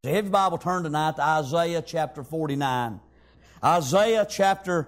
So have your Bible turned tonight to Isaiah chapter 49. Isaiah chapter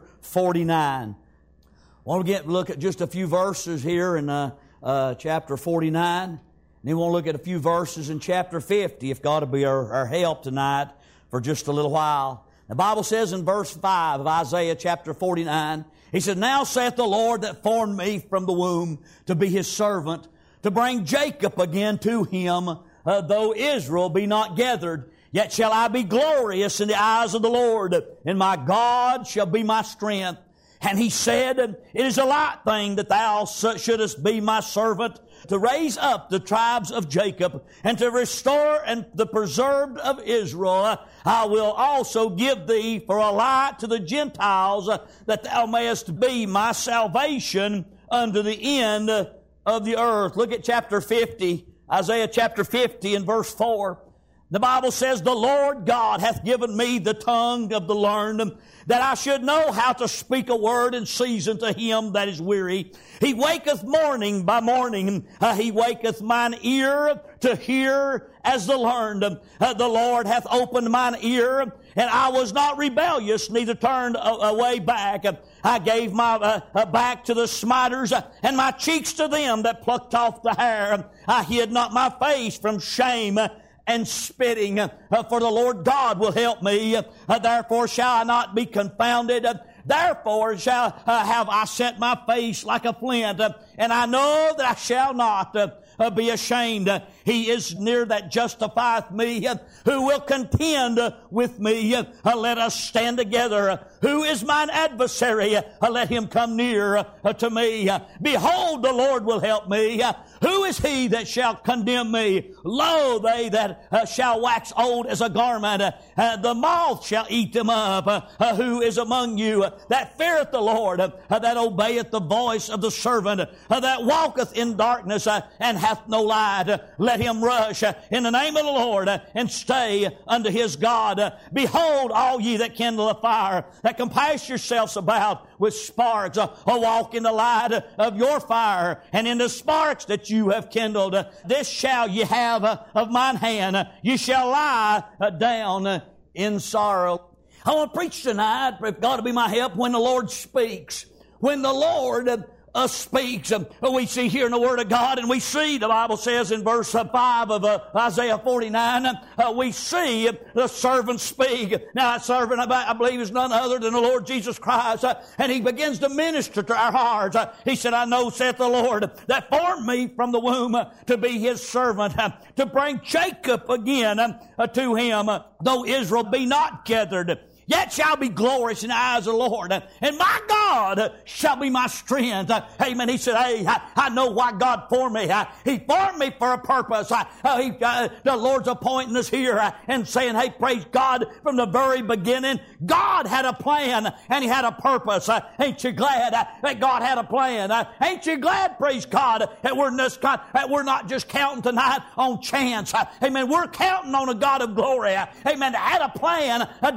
49. I want to look at just a few verses here in chapter 49. And then we'll look at a few verses in chapter 50, if God will be our help tonight for just a little while. The Bible says in verse 5 of Isaiah chapter 49, He said, Now saith the Lord that formed me from the womb to be His servant, to bring Jacob again to Him, though Israel be not gathered. Yet shall I be glorious in the eyes of the Lord, and my God shall be my strength. And He said, It is a light thing that thou shouldest be my servant, to raise up the tribes of Jacob, and to restore the preserved of Israel. I will also give thee for a light to the Gentiles, that thou mayest be my salvation unto the end of the earth. Look at chapter 50, Isaiah chapter 50 and verse 4. The Bible says, The Lord God hath given me the tongue of the learned, that I should know how to speak a word in season to him that is weary. He waketh morning by morning. He waketh mine ear to hear as the learned. The Lord hath opened mine ear, and I was not rebellious, neither turned away back. I gave my back to the smiters, and my cheeks to them that plucked off the hair. I hid not my face from shame and spitting, for the Lord God will help me. Therefore shall I not be confounded. Therefore shall have I set my face like a flint, and I know that I shall not be ashamed. He is near that justifieth me. Who will contend with me? Let us stand together. Who is mine adversary? Let him come near to me. Behold, the Lord will help me. Who is he that shall condemn me? Lo, they that shall wax old as a garment, the moth shall eat them up. Who is among you that feareth the Lord, that obeyeth the voice of the servant, that walketh in darkness and hath no light? Let him rush in the name of the Lord and stay unto his God. Behold, all ye that kindle a fire, that compass yourselves about with sparks, walk in the light of your fire, and in the sparks that you have kindled. This shall ye have of mine hand. You shall lie down in sorrow. I want to preach tonight, if God will be my help, when the Lord speaks. When the Lord speaks. We see here in the Word of God, and we see, the Bible says in verse 5 of Isaiah 49, we see the servant speak. Now that servant, I believe, is none other than the Lord Jesus Christ, and He begins to minister to our hearts. He said, I know, saith the Lord, that formed me from the womb to be His servant, to bring Jacob again to Him, though Israel be not gathered. Yet shall be glorious in the eyes of the Lord, and my God shall be my strength. Amen. He said, hey, I know why God formed me. He formed me for a purpose. The Lord's appointing us here and saying, hey, praise God, from the very beginning, God had a plan and He had a purpose. Ain't you glad that God had a plan? Ain't you glad, praise God, that we're not just counting tonight on chance. Amen. We're counting on a God of glory. Amen. That had a plan, a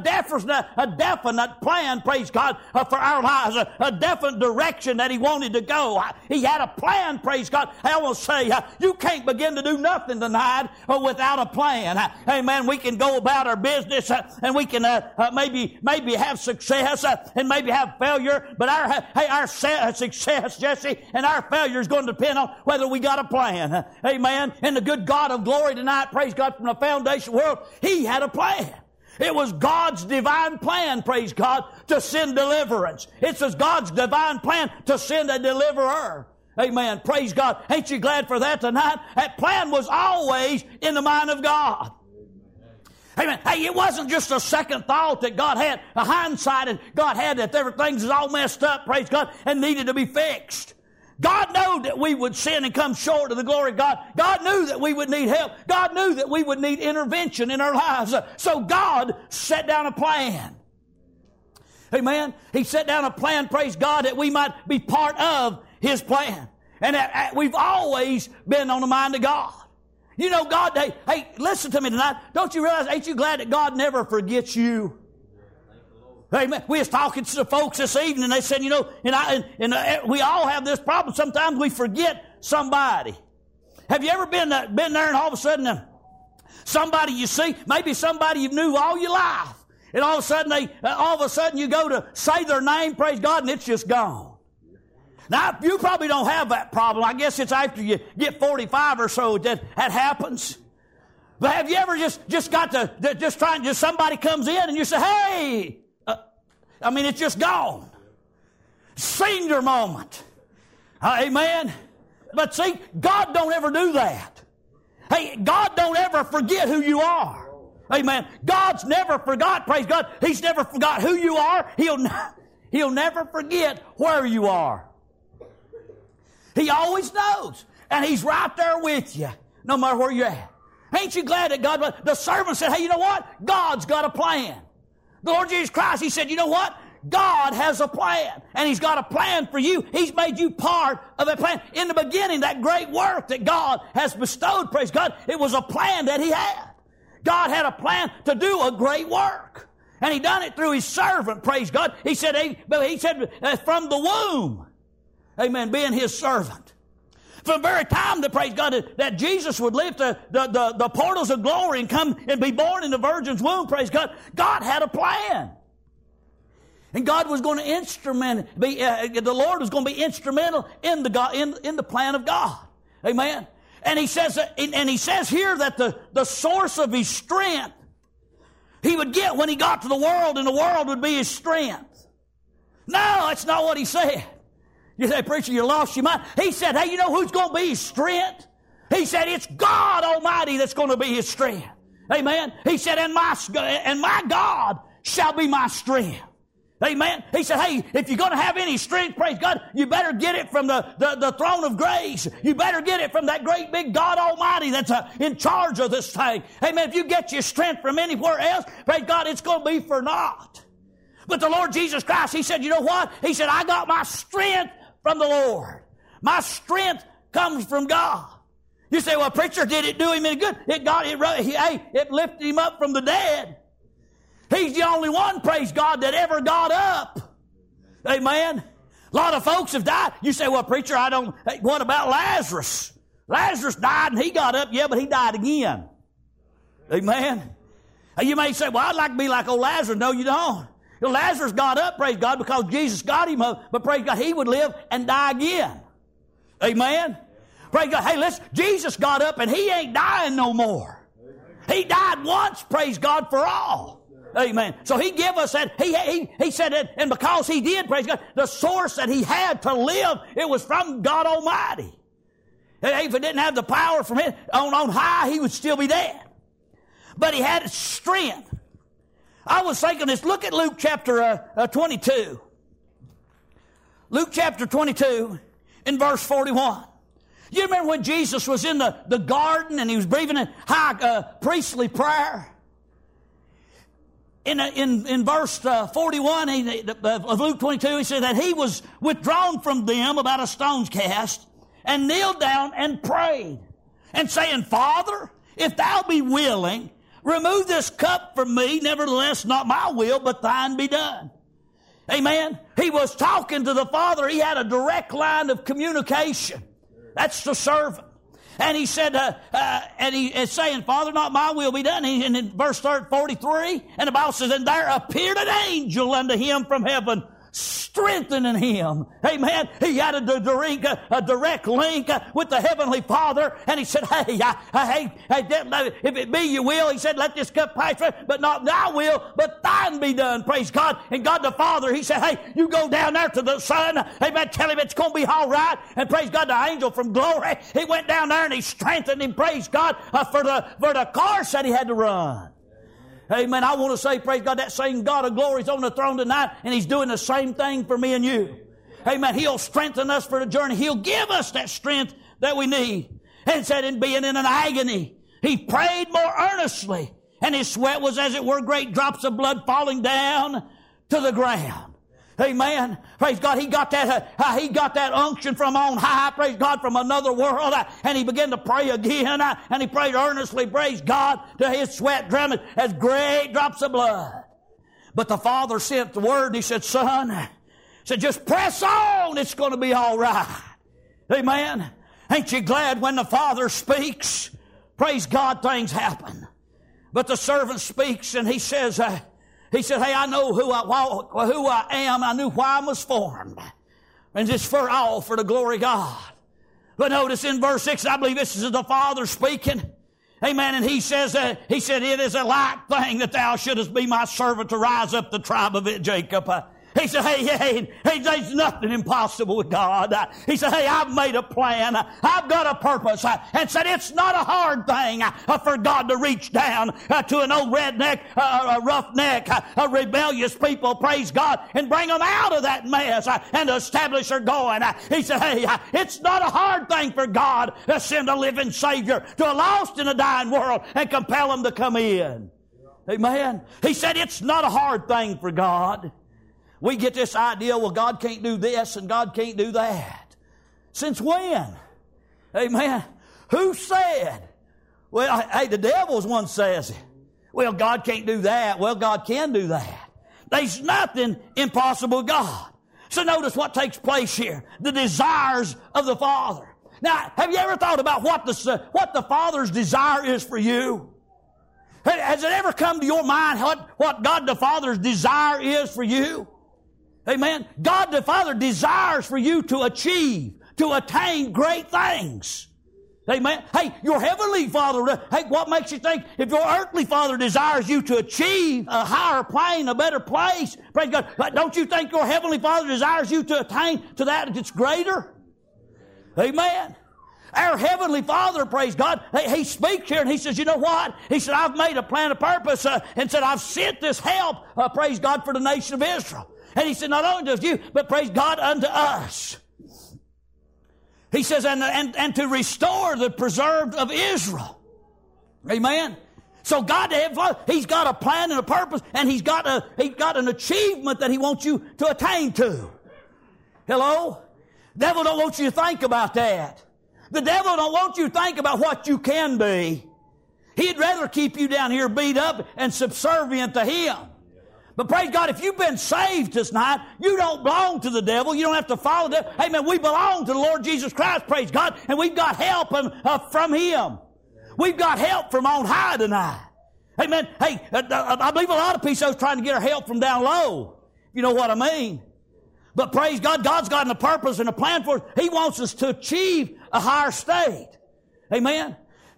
definite plan, praise God, for our lives, a definite direction that He wanted to go. He had a plan, praise God. I will say, you can't begin to do nothing tonight without a plan. Amen. We can go about our business and we can maybe have success and maybe have failure, but our success, Jesse, and our failure is going to depend on whether we got a plan. Amen. And the good God of glory tonight, praise God, from the foundation of the world, He had a plan. It was God's divine plan, praise God, to send deliverance. It was God's divine plan to send a deliverer. Amen. Praise God. Ain't you glad for that tonight? That plan was always in the mind of God. Amen. Hey, it wasn't just a second thought that God had, a hindsight that God had that everything's all messed up, praise God, and needed to be fixed. God knew that we would sin and come short of the glory of God. God knew that we would need help. God knew that we would need intervention in our lives. So God set down a plan. Amen. He set down a plan, praise God, that we might be part of His plan. And we've always been on the mind of God. You know, God, hey, listen to me tonight. Don't you realize, ain't you glad that God never forgets you? Amen. We was talking to the folks this evening, and they said, you know, we all have this problem. Sometimes we forget somebody. Have you ever been there and all of a sudden Somebody you see, maybe somebody you knew all your life. And all of a sudden you go to say their name, praise God, and it's just gone. Now, you probably don't have that problem. I guess it's after you get 45 or so that happens. But have you ever just got to, just somebody comes in and you say, hey, it's just gone. Senior moment. Amen. But see, God don't ever do that. Hey, God don't ever forget who you are. Amen. God's never forgot, praise God. He's never forgot who you are. He'll never forget where you are. He always knows. And He's right there with you, no matter where you're at. Ain't you glad that God, the servant said, hey, you know what? God's got a plan. The Lord Jesus Christ, He said, you know what? God has a plan. And He's got a plan for you. He's made you part of a plan. In the beginning, that great work that God has bestowed, praise God, it was a plan that He had. God had a plan to do a great work. And He done it through His servant, praise God. He said from the womb, amen, being His servant. From the very time that, praise God, that Jesus would lift the portals of glory and come and be born in the virgin's womb, praise God, God had a plan. And God was going to the Lord was going to be instrumental in the plan of God. Amen. And He says here that the source of His strength He would get when He got to the world, and the world would be His strength. No, that's not what He said. You say, preacher, you lost your mind. He said, hey, you know who's going to be His strength? He said, it's God Almighty that's going to be His strength. Amen. He said, and my God shall be my strength. Amen. He said, hey, if you're going to have any strength, praise God, you better get it from the throne of grace. You better get it from that great big God Almighty that's in charge of this thing. Amen. If you get your strength from anywhere else, praise God, it's going to be for naught. But the Lord Jesus Christ, He said, you know what? He said, I got my strength from the Lord. My strength comes from God. You say, well, preacher, did it do Him any good? It lifted Him up from the dead. He's the only one, praise God, that ever got up. Amen. A lot of folks have died. You say, well, preacher, what about Lazarus? Lazarus died and he got up, yeah, but he died again. Amen. You may say, well, I'd like to be like old Lazarus. No, you don't. Lazarus got up, praise God, because Jesus got him up, but praise God, he would live and die again. Amen. Praise God. Hey, listen, Jesus got up and He ain't dying no more. He died once, praise God, for all. Amen. So He gave us that. He said that, and because He did, praise God, the source that He had to live, it was from God Almighty. And if He didn't have the power from Him on high, He would still be dead. But He had strength. I was thinking this. Look at Luke chapter 22. Luke chapter 22 in verse 41. You remember when Jesus was in the garden and He was breathing in high priestly prayer? In verse 41 of Luke 22, He said that He was withdrawn from them about a stone's cast and kneeled down and prayed and saying, Father, if Thou be willing, remove this cup from me. Nevertheless, not my will, but Thine be done. Amen. He was talking to the Father. He had a direct line of communication. That's the servant. And he said, and he is saying, Father, not my will be done. And in verse 43, and the Bible says, and there appeared an angel unto him from heaven, strengthening him. Amen. He had a direct link with the Heavenly Father. And he said, hey, if it be your will, He said, let this cup pass, but not Thy will, but Thine be done. Praise God. And God the Father, He said, hey, you go down there to the Son. Amen. Tell him it's going to be all right. And praise God, the angel from glory, he went down there and he strengthened him. Praise God for the course that he had to run. Amen. I want to say, praise God, that same God of glory is on the throne tonight, and He's doing the same thing for me and you. Amen. He'll strengthen us for the journey. He'll give us that strength that we need. And it said, in being in an agony, He prayed more earnestly, and His sweat was, as it were, great drops of blood falling down to the ground. Amen. Praise God. He got that unction from on high. Praise God, from another world. And he began to pray again. And he prayed earnestly. Praise God. To his sweat drowned as great drops of blood. But the Father sent the word. He said, Son, just press on. It's going to be all right. Amen. Ain't you glad when the Father speaks? praise God, things happen. But the servant speaks and he says, hey, I know who I am. I knew why I was formed. And it's for all for the glory of God. But notice in verse 6, I believe this is the Father speaking. Amen. And he said, it is a light thing that thou shouldest be my servant to rise up the tribe of Jacob. He said, hey, there's nothing impossible with God. He said, hey, I've made a plan. I've got a purpose. And said, it's not a hard thing for God to reach down to an old redneck, a roughneck, a rebellious people, praise God, and bring them out of that mess and establish her going. He said, hey, it's not a hard thing for God to send a living Savior to a lost and a dying world and compel them to come in. Amen. He said, it's not a hard thing for God. We get this idea, well, God can't do this and God can't do that. Since when? Amen. Who said? Well, hey, the devil's one says it. Well, God can't do that. Well, God can do that. There's nothing impossible with God. So notice what takes place here. The desires of the Father. Now, have you ever thought about what the Father's desire is for you? Has it ever come to your mind what God the Father's desire is for you? Amen. God the Father desires for you to achieve, to attain great things. Amen. Hey, your heavenly Father, hey, what makes you think if your earthly Father desires you to achieve a higher plane, a better place, praise God, don't you think your heavenly Father desires you to attain to that that's greater? Amen. Our heavenly Father, praise God, He speaks here and He says, you know what? He said, I've made a plan of purpose and said, I've sent this help, praise God, for the nation of Israel. And He said, not only to you, but praise God unto us. He says, and to restore the preserved of Israel. Amen. So God, He's got a plan and a purpose, and He's got an achievement that He wants you to attain to. Hello? The devil don't want you to think about that. The devil don't want you to think about what you can be. He'd rather keep you down here beat up and subservient to him. But praise God, if you've been saved tonight, you don't belong to the devil. You don't have to follow the devil. Amen. We belong to the Lord Jesus Christ, praise God, and we've got help from Him. We've got help from on high tonight. Amen. Hey, I believe a lot of people are trying to get our help from down low. You know what I mean? But praise God, God's got a purpose and a plan for us. He wants us to achieve a higher state. Amen.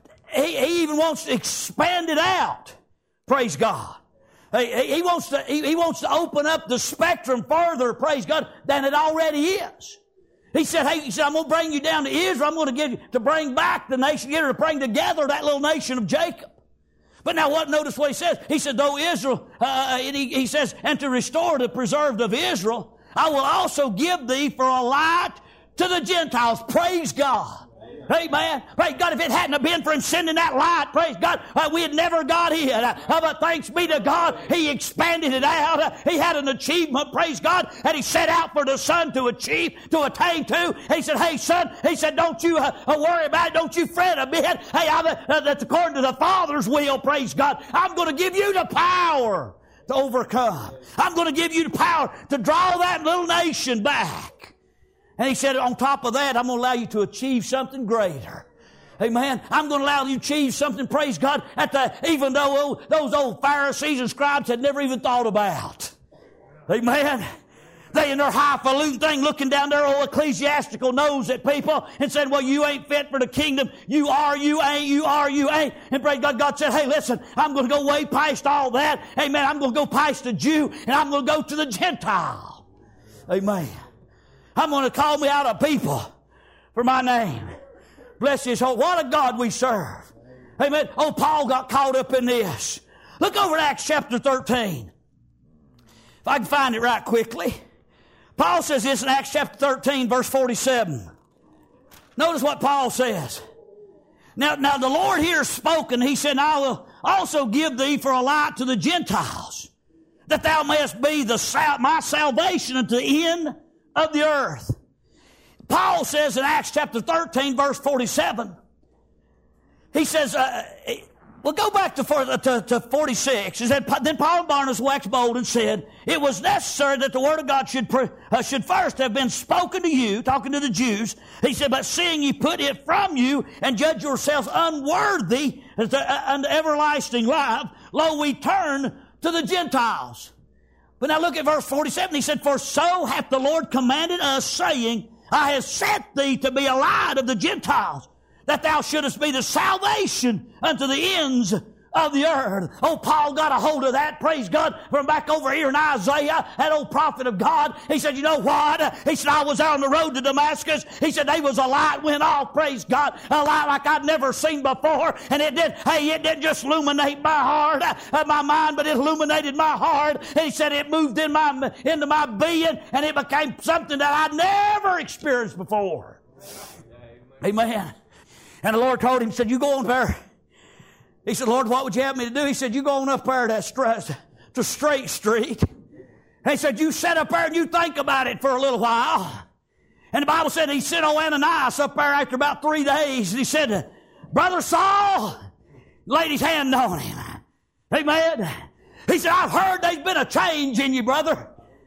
He even wants to expand it out. Praise God. He wants to open up the spectrum further, praise God, than it already is. He said, I'm going to bring you down to Israel. I'm going to give you to bring back the nation, to bring together that little nation of Jacob. But now notice what he says. He said, though Israel, he says, and to restore the preserved of Israel, I will also give thee for a light to the Gentiles. Praise God. Amen. Praise God. If it hadn't been for Him sending that light, praise God, we had never got in. But thanks be to God, He expanded it out. He had an achievement, praise God, and He set out for the Son to achieve, to attain to. He said, hey, son, He said, don't you worry about it. Don't you fret a bit. Hey, that's according to the Father's will, praise God. I'm going to give you the power to overcome. I'm going to give you the power to draw that little nation back. And He said, on top of that, I'm going to allow you to achieve something greater. Amen. I'm going to allow you to achieve something, praise God, even though those old Pharisees and scribes had never even thought about. Amen. They in their highfalutin thing looking down their old ecclesiastical nose at people and said, well, you ain't fit for the kingdom. You are, you ain't, you are, you ain't. And praise God, God said, hey, listen, I'm going to go way past all that. Amen. I'm going to go past the Jew and I'm going to go to the Gentile. Amen. I'm going to call me out a people for my name. Bless His whole. What a God we serve. Amen. Oh, Paul got caught up in this. Look over at Acts chapter 13. If I can find it right quickly. Paul says this in Acts chapter 13, verse 47. Notice what Paul says. Now the Lord here spoke, and He said, I will also give thee for a light to the Gentiles, that thou mayest be my salvation unto the end of the earth. Paul says in Acts chapter 13, verse 47, he says, Well, go back to 46. It said, then Paul and Barnabas waxed bold and said, it was necessary that the word of God should first have been spoken to you, talking to the Jews. He said, but seeing ye put it from you and judge yourselves unworthy unto everlasting life, lo, we turn to the Gentiles. But now look at verse 47. He said, for so hath the Lord commanded us, saying, I have set thee to be a light of the Gentiles, that thou shouldest be the salvation unto the ends of the earth. Oh, Paul got a hold of that, praise God, from back over here in Isaiah, that old prophet of God. He said, you know what? He said, I was out on the road to Damascus. He said, there was a light went off, praise God, a light like I'd never seen before. And it didn't just illuminate my heart, my mind, but it illuminated my heart. And he said, it moved into my being, and it became something that I'd never experienced before. Amen. And the Lord told him, he said, you go on there. He said, Lord, what would you have me to do? He said, you go on up there to Straight Street. And he said, you sit up there and you think about it for a little while. And the Bible said he sent old Ananias up there after about 3 days. And he said, Brother Saul, laid his hand on him. Amen. He said, I've heard there's been a change in you, brother.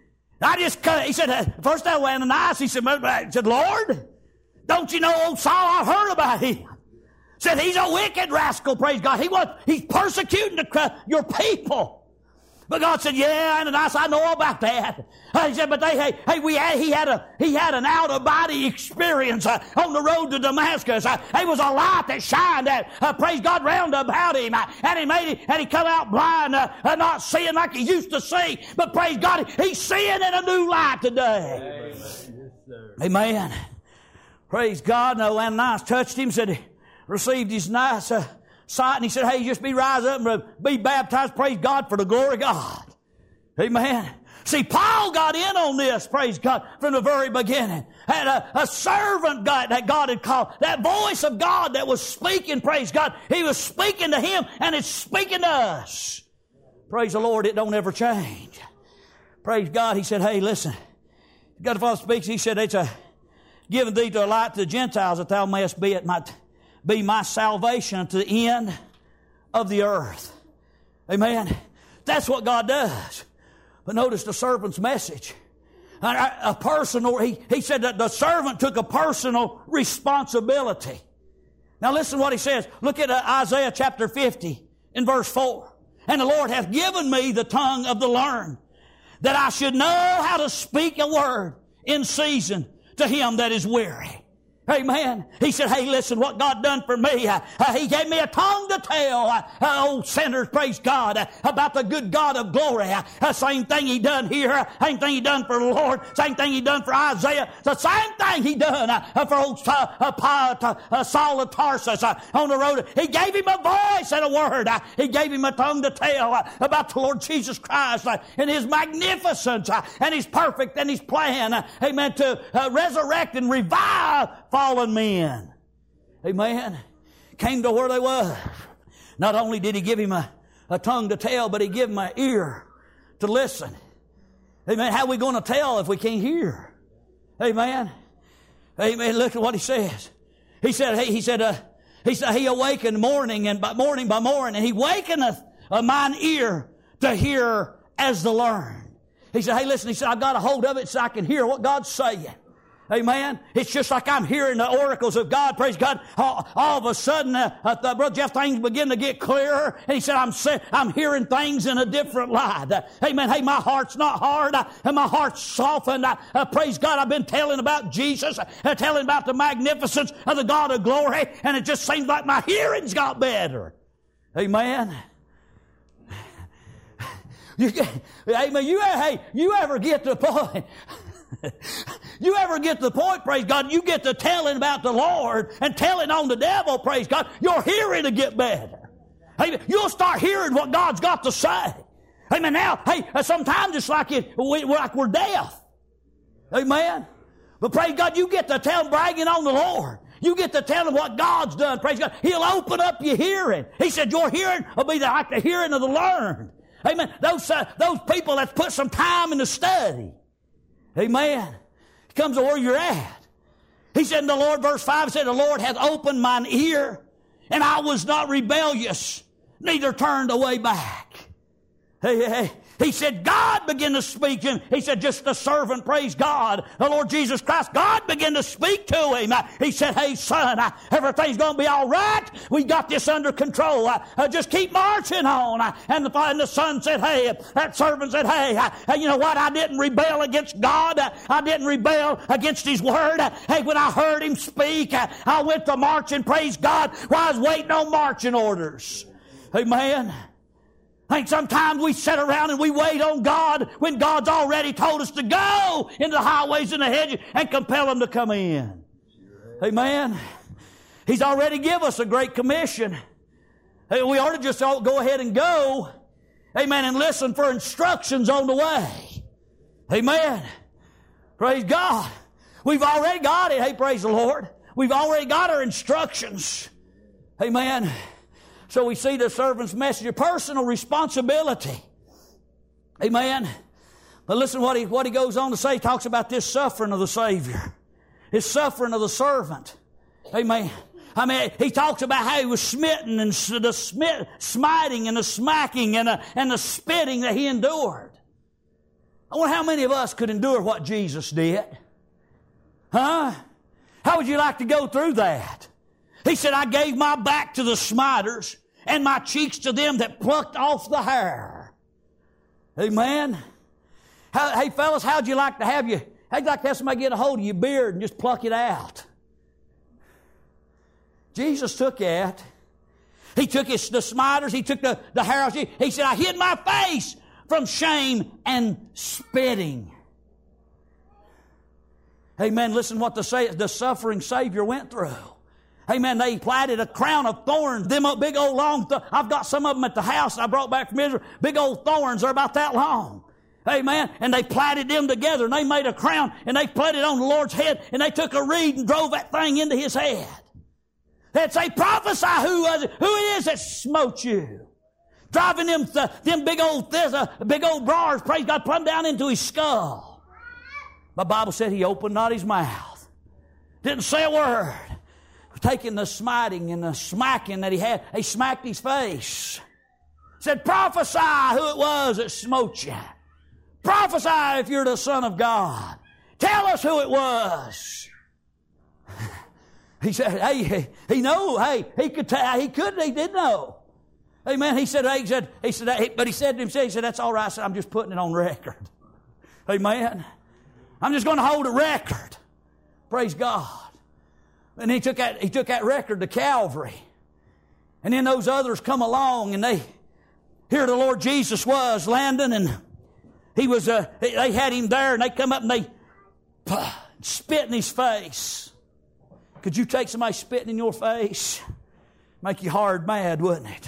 He said, first that Ananias, he said, Lord, don't you know old Saul? I've heard about him. Said he's a wicked rascal, praise God. He's persecuting your people. But God said, yeah, Ananias, I know all about that. He said, but he had an out-of-body experience on the road to Damascus. There was a light that shined, praise God, round about him. And he come out blind, not seeing like he used to see. But praise God, he's seeing in a new light today. Amen. Praise God. No, Ananias touched him, said, received his nice sight, and he said, hey, just rise up and be baptized, praise God, for the glory of God. Amen. See, Paul got in on this, praise God, from the very beginning. Had a servant God that God had called, that voice of God that was speaking, praise God. He was speaking to him, and it's speaking to us. Praise the Lord, it don't ever change. Praise God. He said, hey, listen, God the Father speaks, he said, it's given thee to a light to the Gentiles, that thou mayest be my salvation to the end of the earth. Amen. That's what God does. But notice the servant's message. He said that the servant took a personal responsibility. Now listen what he says. Look at Isaiah chapter 50 in verse 4. And the Lord hath given me the tongue of the learned, that I should know how to speak a word in season to him that is weary. Amen. He said, hey, listen, what God done for me, He gave me a tongue to tell old sinners, praise God, about the good God of glory. Same thing He done here, same thing He done for the Lord, same thing He done for Isaiah, the same thing He done for old Saul of Tarsus on the road. He gave him a voice and a word. He gave him a tongue to tell about the Lord Jesus Christ and His magnificence and His perfect and His plan, amen, to resurrect and revive fallen men. Amen. Came to where they were. Not only did He give him a tongue to tell, but He gave him an ear to listen. Amen. How are we going to tell if we can't hear? Amen. Amen. Look at what He says. He said, He awakened morning by morning, and He wakeneth mine ear to hear as the learned. He said, hey, listen, He said, I've got a hold of it so I can hear what God's saying. Amen. It's just like I'm hearing the oracles of God. Praise God. All of a sudden, Brother Jeff, things begin to get clearer. And he said, I'm hearing things in a different light. Amen. Hey, my heart's not hard. And my heart's softened. Praise God. I've been telling about Jesus, telling about the magnificence of the God of glory. And it just seems like my hearing's got better. Amen. Amen. You ever get to the point? You ever get to the point, praise God, you get to telling about the Lord and telling on the devil, praise God, your hearing will get better. Amen. You'll start hearing what God's got to say. Amen. Now, sometimes it's like we're deaf. Amen. But praise God, you get to tell bragging on the Lord. You get to tell him what God's done, praise God. He'll open up your hearing. He said your hearing will be like the hearing of the learned. Amen. Those people that put some time in the study. Amen. It comes to where you're at. He said in the Lord, verse 5, said, the Lord hath opened mine ear, and I was not rebellious neither turned away back. He said, God began to speak to him. He said, just the servant, praise God, the Lord Jesus Christ. God began to speak to him. He said, hey, son, everything's going to be all right. We got this under control. Just keep marching on. And the son said, hey, that servant said, hey, you know what? I didn't rebel against God. I didn't rebel against His Word. Hey, when I heard Him speak, I went to marching, praise God, while I was waiting on marching orders. Amen. I think sometimes we sit around and we wait on God when God's already told us to go into the highways and the hedges and compel Him to come in. Amen. He's already given us a great commission. Hey, we ought to just go ahead and go. Amen. And listen for instructions on the way. Amen. Praise God. We've already got it. Hey, praise the Lord. We've already got our instructions. Amen. So we see the servant's message, personal responsibility. Amen. But listen what he goes on to say. He talks about this suffering of the Savior. His suffering of the servant. Amen. I mean, he talks about how he was smitten and the smiting and the smacking and the spitting that he endured. I wonder how many of us could endure what Jesus did. Huh? How would you like to go through that? He said, I gave my back to the smiters and my cheeks to them that plucked off the hair. Amen. Hey, fellas, how'd you like to have somebody get a hold of your beard and just pluck it out? Jesus took that. He took the smiters. He took the hair. He said, I hid my face from shame and spitting. Amen. Listen what the suffering Savior went through. Amen. They platted a crown of thorns. Them big old long, I've got some of them at the house I brought back from Israel. Big old thorns are about that long. Amen. And they platted them together and they made a crown and they put it on the Lord's head and they took a reed and drove that thing into His head. They'd say, prophesy who it is that smote you. Driving them big old bars, praise God, plumb down into His skull. The Bible said He opened not His mouth. Didn't say a word. Taking the smiting and the smacking that he had, he smacked his face. Said, prophesy who it was that smote you. Prophesy if you're the Son of God. Tell us who it was. He said, hey, he knew. Hey, he could tell. He did know. Amen. He said, but he said to himself, he said, that's all right. I said, I'm just putting it on record. Amen. I'm just going to hold a record. Praise God. And he took that record to Calvary. And then those others come along and here the Lord Jesus was landing and he was, they had him there and they come up and they spit in his face. Could you take somebody spitting in your face? Make you hard mad, wouldn't it?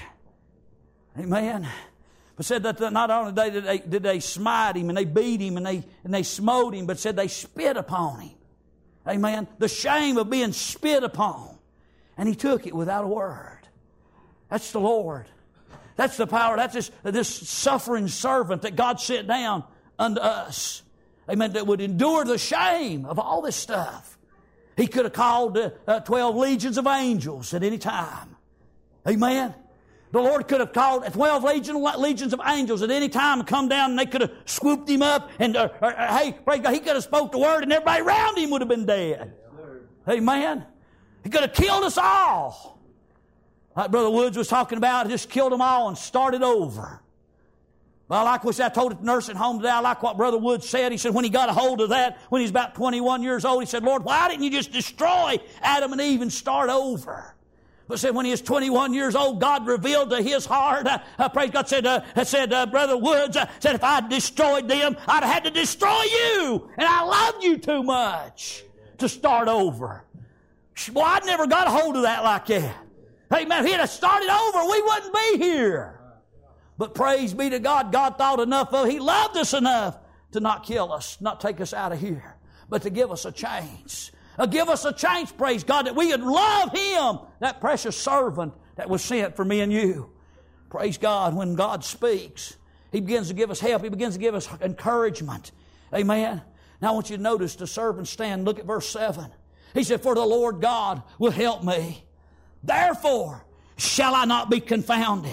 Amen. But said that not only did they smite him and they beat him and they smote him, but said they spit upon him. Amen. The shame of being spit upon. And he took it without a word. That's the Lord. That's the power. That's this suffering servant that God sent down unto us. Amen. That would endure the shame of all this stuff. He could have called 12 legions of angels at any time. Amen. The Lord could have called 12 legions of angels at any time and come down and they could have swooped him up and, hey, praise God, he could have spoke the word and everybody around him would have been dead. Amen. He could have killed us all. Like Brother Woods was talking about, just killed them all and started over. Well, I told at the nursing home today, I like what Brother Woods said. He said when he got a hold of that, when he was about 21 years old, he said, Lord, why didn't you just destroy Adam and Eve and start over? But said when he was 21 years old, God revealed to his heart, praise God, said Brother Woods, said if I'd destroyed them, I'd have had to destroy you. And I loved you too much to start over. Well, I never got a hold of that like that. Amen. If he'd have started over, we wouldn't be here. But praise be to God, God thought enough of, He loved us enough to not kill us, not take us out of here, but to give us a chance. Give us a chance, praise God, that we would love Him, that precious servant that was sent for me and you. Praise God, when God speaks, He begins to give us help. He begins to give us encouragement. Amen. Now I want you to notice the servant stand. Look at verse 7. He said, for the Lord God will help me. Therefore shall I not be confounded.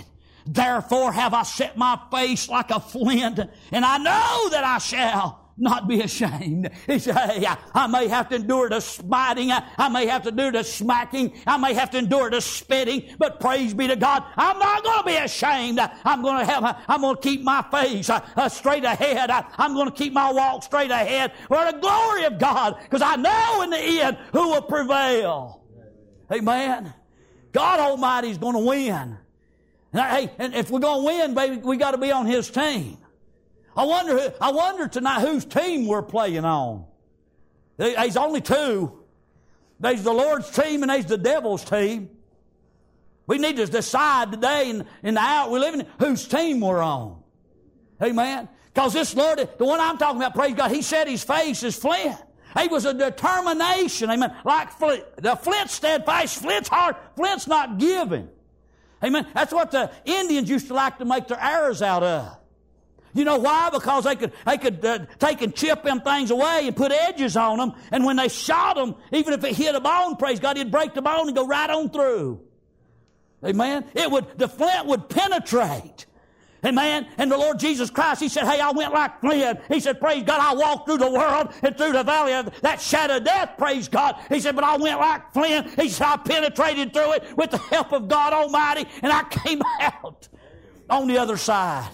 Therefore have I set my face like a flint, and I know that I shall not be ashamed. He said, hey, I may have to endure the smiting, I may have to endure the smacking, I may have to endure the spitting, but praise be to God, I'm not going to be ashamed. I'm going to keep my face straight ahead. I'm going to keep my walk straight ahead for the glory of God, because I know in the end who will prevail. Amen. God Almighty is going to win. And if we're going to win, baby, we got to be on His team. I wonder tonight whose team we're playing on. There's only two. There's the Lord's team and there's the devil's team. We need to decide today in the hour we're living in whose team we're on. Amen. Because this Lord, the one I'm talking about, praise God, He set His face as flint. He was a determination. Amen. Like flint. The flint's steadfast, flint's hard, flint's not giving. Amen. That's what the Indians used to like to make their arrows out of. You know why? Because they could take and chip them things away and put edges on them. And when they shot them, even if it hit a bone, praise God, it'd break the bone and go right on through. Amen? The flint would penetrate. Amen? And the Lord Jesus Christ, He said, hey, I went like flint. He said, praise God, I walked through the world and through the valley of that shadow of death, praise God. He said, but I went like flint. He said, I penetrated through it with the help of God Almighty, and I came out on the other side.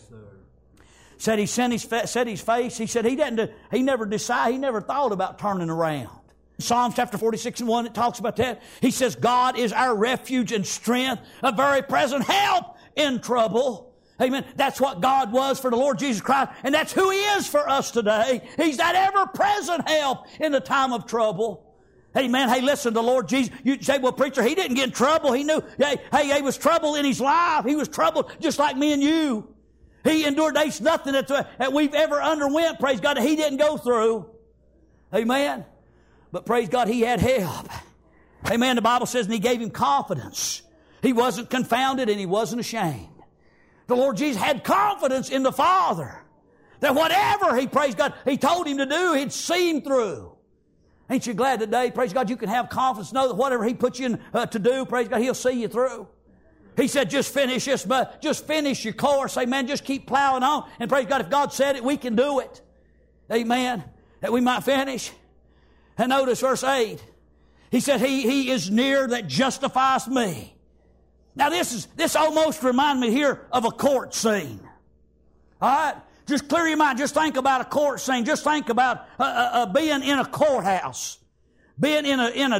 Said He set His face. He said He never thought about turning around. Psalms chapter 46:1, it talks about that. He says, God is our refuge and strength, a very present help in trouble. Amen. That's what God was for the Lord Jesus Christ, and that's who He is for us today. He's that ever-present help in the time of trouble. Amen. Hey, listen, the Lord Jesus, you say, well, preacher, He didn't get in trouble. He knew, hey, he was trouble in His life. He was troubled just like me and you. He endured. There's nothing that we've ever underwent, praise God, that He didn't go through. Amen. But praise God, He had help. Amen. The Bible says, and He gave him confidence. He wasn't confounded and He wasn't ashamed. The Lord Jesus had confidence in the Father. That whatever He, praise God, He told him to do, He'd see him through. Ain't you glad today, praise God, you can have confidence, know that whatever He puts you in to do, praise God, He'll see you through. He said, just finish this, but just finish your course. Amen. Just keep plowing on. And praise God, if God said it, we can do it. Amen. That we might finish. And notice verse 8. He said, He is near that justifies me. Now this almost reminds me here of a court scene. All right? Just clear your mind. Just think about a court scene. Just think about being in a courthouse. Being in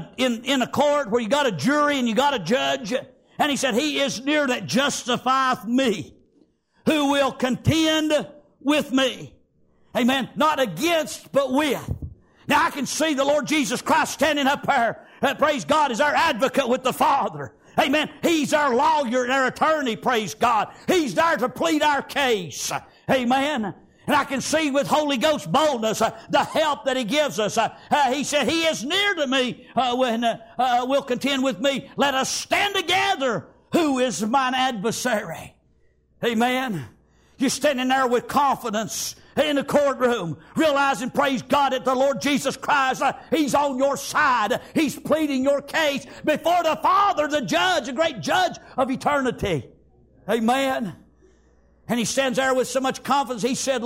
a court where you got a jury and you got a judge. And He said, He is near that justifieth me, who will contend with me. Amen. Not against, but with. Now I can see the Lord Jesus Christ standing up there. Praise God, as our advocate with the Father. Amen. He's our lawyer and our attorney, praise God. He's there to plead our case. Amen. And I can see with Holy Ghost boldness the help that He gives us. He said, He is near to me when will contend with me. Let us stand together. Who is mine adversary? Amen. You're standing there with confidence in the courtroom, realizing, praise God, that the Lord Jesus Christ, He's on your side. He's pleading your case before the Father, the judge, the great judge of eternity. Amen. And He stands there with so much confidence. He said,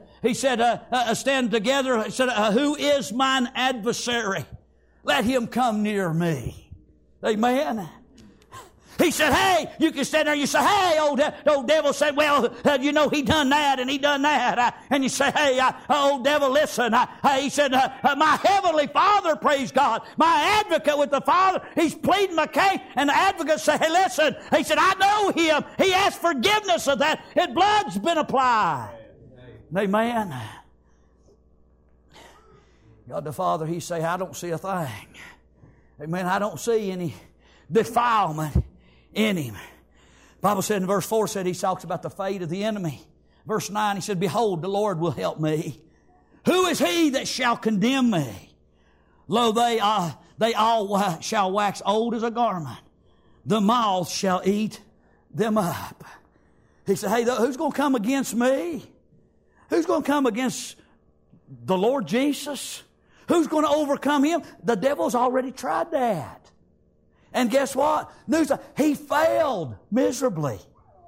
stand together. He said, who is mine adversary? Let him come near me. Amen. He said, hey, you can stand there and you say, hey, old devil said, well, he done that and he done that. And you say, hey, old devil, listen. He said, my heavenly Father, praise God, my advocate with the Father, He's pleading my case. And the advocate said, hey, listen. He said, I know him. He asked forgiveness of that. His blood's been applied. Amen. God the Father, He say, I don't see a thing. Amen. I don't see any defilement in him. The Bible said in verse 4, said He talks about the fate of the enemy. Verse 9, He said, behold, the Lord will help me. Who is he that shall condemn me? Lo, they all shall wax old as a garment. The moth shall eat them up. He said, hey, who's going to come against me? Who's going to come against the Lord Jesus? Who's going to overcome Him? The devil's already tried that. And guess what? He failed miserably.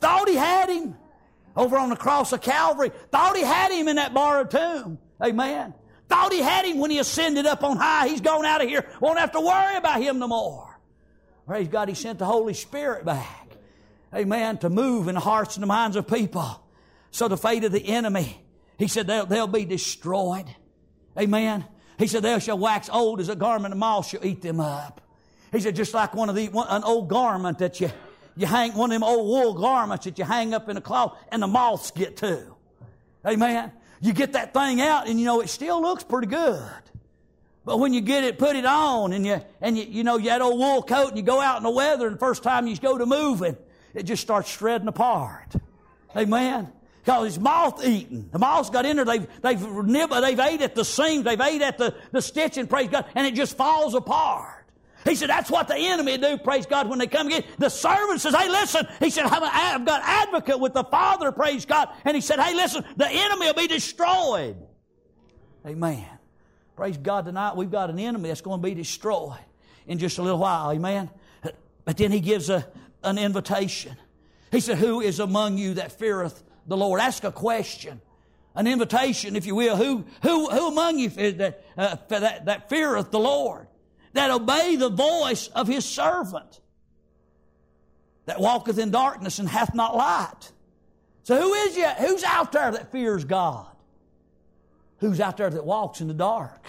Thought he had him over on the cross of Calvary. Thought he had him in that borrowed tomb. Amen. Thought he had him when he ascended up on high. He's gone out of here. Won't have to worry about him no more. Praise God, he sent the Holy Spirit back. Amen. To move in the hearts and the minds of people. So the fate of the enemy, he said they'll be destroyed. Amen. He said they shall wax old as a garment, and moths shall eat them up. He said just like an old garment that you hang, one of them old wool garments that you hang up in a cloth and the moths get to. Amen. You get that thing out and it still looks pretty good. But when you get it, put it on and you that old wool coat and you go out in the weather and the first time you go to moving, it just starts shredding apart. Amen. Because it's moth eaten. The moths got in there, they've ate at the seams, they've ate at the stitching, praise God, and it just falls apart. He said, that's what the enemy do, praise God, when they come again. The servant says, hey, listen. He said, I've got advocate with the Father, praise God. And he said, hey, listen, the enemy will be destroyed. Amen. Praise God, tonight we've got an enemy that's going to be destroyed in just a little while. Amen. But then he gives an invitation. He said, who is among you that feareth the Lord? Ask a question. An invitation, if you will. Who among you that feareth the Lord? That obey the voice of His servant, that walketh in darkness and hath not light. So who's out there that fears God? Who's out there that walks in the dark?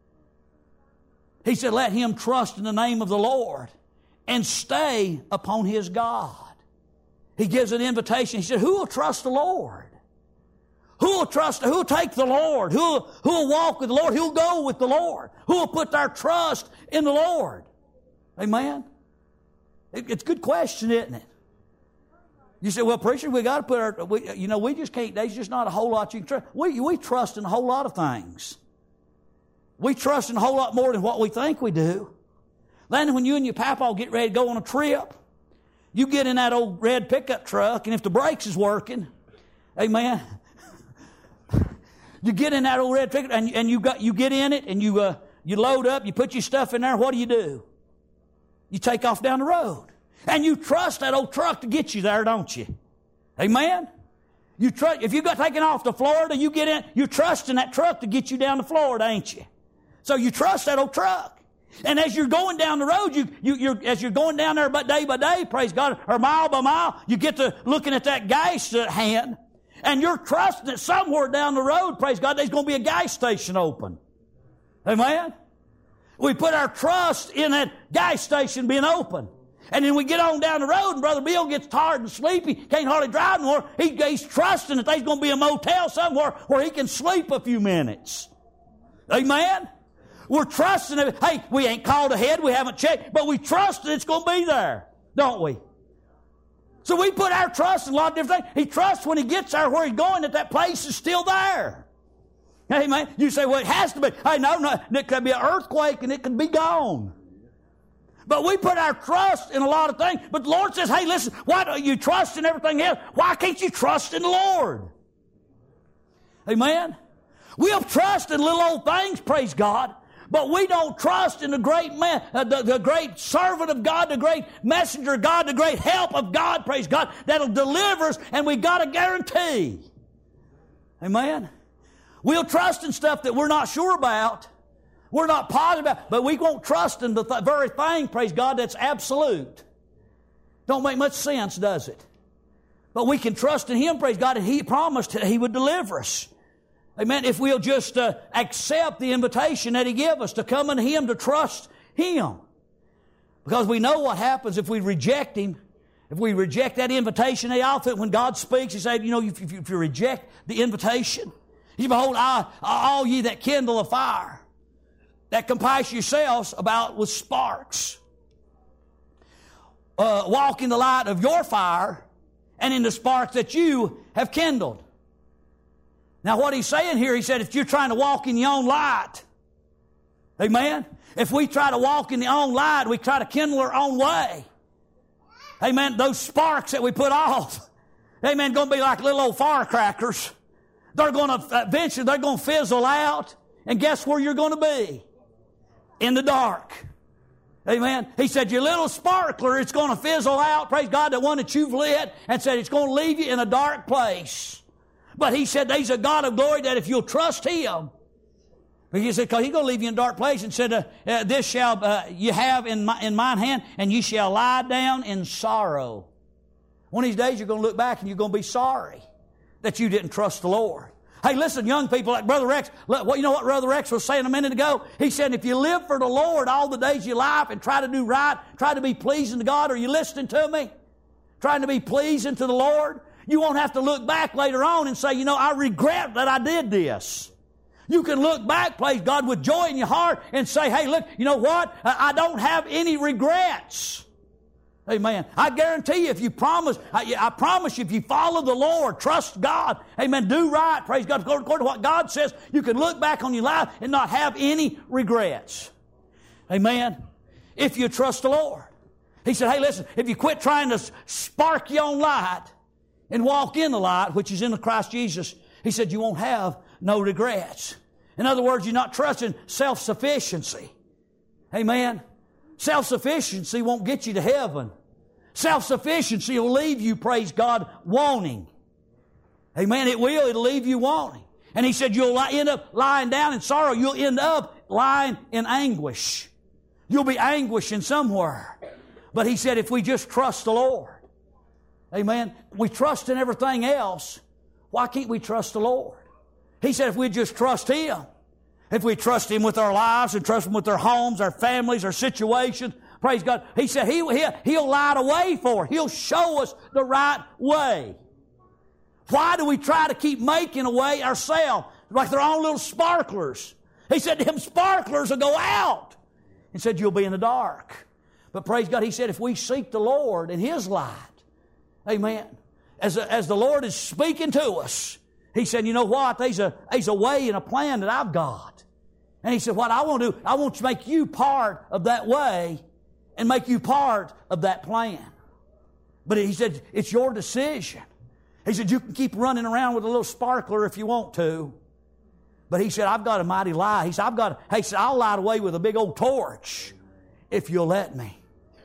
He said, let him trust in the name of the Lord and stay upon his God. He gives an invitation. He said, who will trust the Lord? Who will take the Lord? Who will walk with the Lord? Who will go with the Lord? Who will put their trust in the Lord? Amen? It's a good question, isn't it? You say, well, preacher, we got to put we just can't, there's just not a whole lot you can trust. We trust in a whole lot of things. We trust in a whole lot more than what we think we do. Then when you and your papa get ready to go on a trip, you get in that old red pickup truck, and if the brakes is working, amen, you get in that old red pickup, and you get in it, and you load up, you put your stuff in there. What do? You take off down the road. And you trust that old truck to get you there, don't you? Amen? You trust, if you got taken off to Florida, you get in, you trust in that truck to get you down to Florida, ain't you? So you trust that old truck. And as you're going down the road, as you're going down there day by day, praise God, or mile by mile, you get to looking at that gas hand, and you're trusting that somewhere down the road, praise God, there's going to be a gas station open. Amen? We put our trust in that gas station being open. And then we get on down the road, and Brother Bill gets tired and sleepy, can't hardly drive anymore. He's trusting that there's going to be a motel somewhere where he can sleep a few minutes. Amen? We're trusting that, hey, we ain't called ahead, we haven't checked, but we trust that it's going to be there, don't we? So we put our trust in a lot of different things. He trusts when he gets there where he's going that place is still there. Amen? You say, well, it has to be. Hey, no, it could be an earthquake and it could be gone. But we put our trust in a lot of things. But the Lord says, hey, listen, why don't you trust in everything else? Why can't you trust in the Lord? Amen? We'll trust in little old things, praise God. But we don't trust in the great man, the great servant of God, the great messenger of God, the great help of God, praise God, that'll deliver us, and we got a guarantee. Amen? We'll trust in stuff that we're not sure about. We're not positive about, but we won't trust in the very thing, praise God, that's absolute. Don't make much sense, does it? But we can trust in Him, praise God, and He promised He would deliver us. Amen. If we'll just accept the invitation that He gave us to come unto Him, to trust Him. Because we know what happens if we reject Him. If we reject that invitation, often when God speaks, He said, if you reject the invitation, He said, behold, all ye that kindle a fire, that compass yourselves about with sparks. Walk in the light of your fire and in the sparks that you have kindled. Now what He's saying here, He said, if you're trying to walk in your own light, amen? If we try to walk in the own light, we try to kindle our own way. Amen? Those sparks that we put off, amen, going to be like little old firecrackers. They're going to, eventually, they're going to fizzle out. And guess where you're going to be? In the dark. Amen. He said, your little sparkler, it's going to fizzle out. Praise God, the one that you've lit, and said it's going to leave you in a dark place. But He said, there's a God of glory that if you'll trust Him, He said, because He's going to leave you in a dark place, and said, this shall you have in mine hand, and you shall lie down in sorrow. One of these days you're going to look back and you're going to be sorry that you didn't trust the Lord. Hey, listen, young people, like Brother Rex, you know what Brother Rex was saying a minute ago? He said, if you live for the Lord all the days of your life and try to do right, try to be pleasing to God, are you listening to me? Trying to be pleasing to the Lord, you won't have to look back later on and say, you know, I regret that I did this. You can look back, praise God, with joy in your heart and say, hey, look, you know what? I don't have any regrets. Amen. I guarantee you, if you promise, I promise you, if you follow the Lord, trust God, amen, do right, praise God, according to what God says, you can look back on your life and not have any regrets. Amen. If you trust the Lord. He said, hey, listen, if you quit trying to spark your own light and walk in the light, which is in the Christ Jesus, He said, you won't have no regrets. In other words, you're not trusting self-sufficiency. Amen. Self-sufficiency won't get you to heaven. Self-sufficiency will leave you, praise God, wanting. Amen. It will. It'll leave you wanting. And He said you'll end up lying down in sorrow. You'll end up lying in anguish. You'll be anguishing somewhere. But He said if we just trust the Lord. Amen. We trust in everything else. Why can't we trust the Lord? He said if we just trust Him. If we trust Him with our lives and trust Him with our homes, our families, our situations, praise God. He said He'll light a way for us. He'll show us the right way. Why do we try to keep making a way ourselves like their own little sparklers? He said them sparklers will go out. He said you'll be in the dark. But praise God, He said if we seek the Lord and His light, amen, as the Lord is speaking to us, He said, you know what? There's a way and a plan that I've got. And He said, what I want to do, I want to make you part of that way and make you part of that plan. But He said, it's your decision. He said, you can keep running around with a little sparkler if you want to. But He said, I've got a mighty light. He said, I'll light away with a big old torch if you'll let me.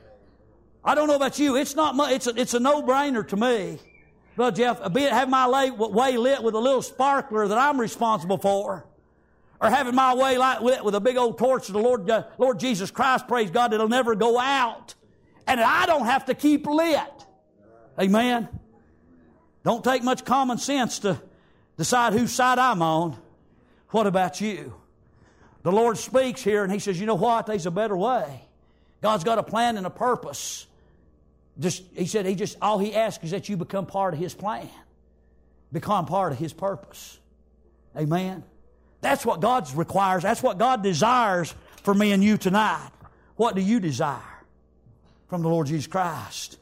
I don't know about you. It's not much. It's a no-brainer to me. Brother Jeff, have my way lit with a little sparkler that I'm responsible for, or having my way lit with a big old torch of the Lord Jesus Christ, praise God, that'll never go out, and that I don't have to keep lit. Amen. Don't take much common sense to decide whose side I'm on. What about you? The Lord speaks here, and He says, you know what? There's a better way. God's got a plan and a purpose. He said, all He asks is that you become part of His plan. Become part of His purpose. Amen. That's what God requires. That's what God desires for me and you tonight. What do you desire from the Lord Jesus Christ?